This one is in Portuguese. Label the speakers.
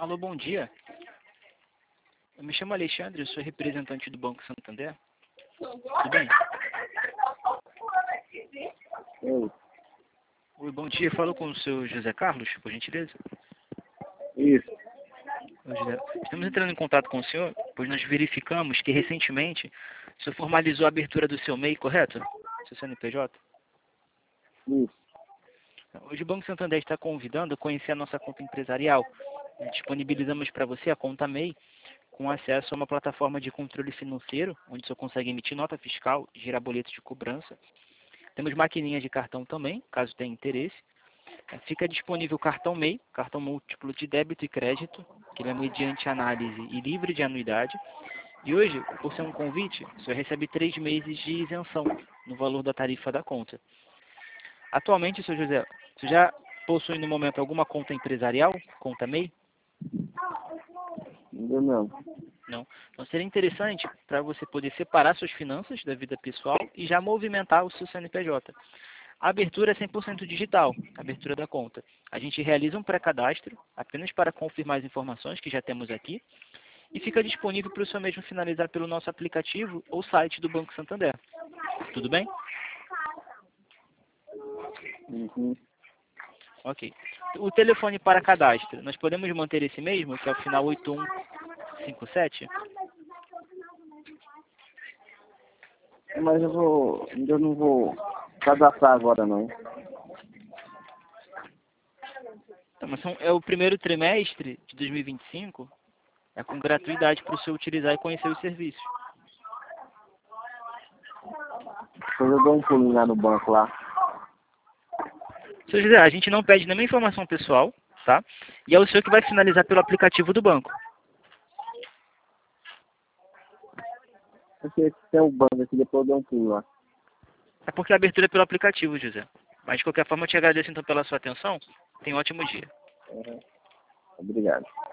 Speaker 1: Alô, bom dia. Eu me chamo Alexandre, eu sou representante do Banco Santander. Tudo bem?
Speaker 2: Oi.
Speaker 1: Oi, bom dia. Falo com o seu José Carlos, por gentileza.
Speaker 2: Isso.
Speaker 1: Oi, José. Estamos entrando em contato com o senhor, pois nós verificamos que recentemente o senhor formalizou a abertura do seu MEI, correto? Seu CNPJ?
Speaker 2: Isso.
Speaker 1: Hoje o Banco Santander está convidando a conhecer a nossa conta empresarial. Disponibilizamos para você a conta MEI com acesso a uma plataforma de controle financeiro, onde o senhor consegue emitir nota fiscal e gerar boletos de cobrança. Temos maquininhas de cartão também, caso tenha interesse. Fica disponível o cartão MEI, cartão múltiplo de débito e crédito, que ele é mediante análise e livre de anuidade. E hoje, por ser um convite, o senhor recebe 3 meses de isenção no valor da tarifa da conta. Atualmente, senhor José, você já possui no momento alguma conta empresarial, conta MEI?
Speaker 2: Ainda não.
Speaker 1: Não. Então seria interessante para você poder separar suas finanças da vida pessoal e já movimentar o seu CNPJ. A abertura é 100% digital, a abertura da conta. A gente realiza um pré-cadastro apenas para confirmar as informações que já temos aqui e fica disponível para o senhor mesmo finalizar pelo nosso aplicativo ou site do Banco Santander. Tudo bem?
Speaker 2: Uhum.
Speaker 1: Ok. O telefone para cadastro, nós podemos manter esse mesmo, que é o final 8157?
Speaker 2: Mas ainda não vou cadastrar agora não.
Speaker 1: Então, mas é o primeiro trimestre de 2025, é com gratuidade para o senhor utilizar e conhecer os serviços.
Speaker 2: Depois eu dou um pulinho lá no banco lá.
Speaker 1: Seu José, a gente não pede nenhuma informação pessoal, tá? E é o senhor que vai finalizar pelo aplicativo do banco.
Speaker 2: Porque tem um banco aqui, depois eu dou um pulo lá.
Speaker 1: É porque a abertura é pelo aplicativo, José. Mas de qualquer forma, eu te agradeço então pela sua atenção. Tenha um ótimo dia.
Speaker 2: Uhum. Obrigado.